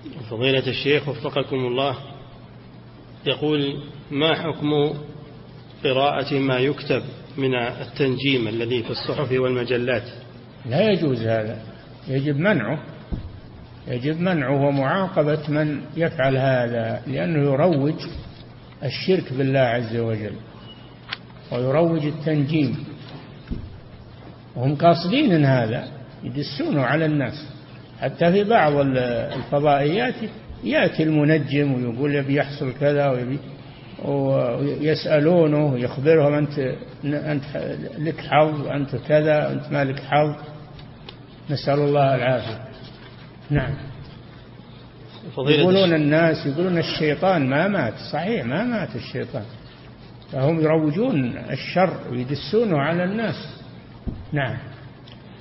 فضيلة الشيخ وفقكم الله، يقول: ما حكم قراءة ما يكتب من التنجيم الذي في الصحف والمجلات؟ لا يجوز هذا، يجب منعه ومعاقبة من يفعل هذا، لأنه يروج الشرك بالله عز وجل ويروج التنجيم، وهم قاصدين إن هذا يدسونه على الناس. حتى في بعض الفضائيات يأتي المنجم ويقول يبي يحصل كذا ويسألونه ويخبرهم أنت لك حظ، أنت كذا، أنت ما لك حظ، نسأل الله العافية. نعم. يقولون الناس يقولون الشيطان ما مات، صحيح ما مات الشيطان، فهم يروجون الشر ويدسونه على الناس. نعم.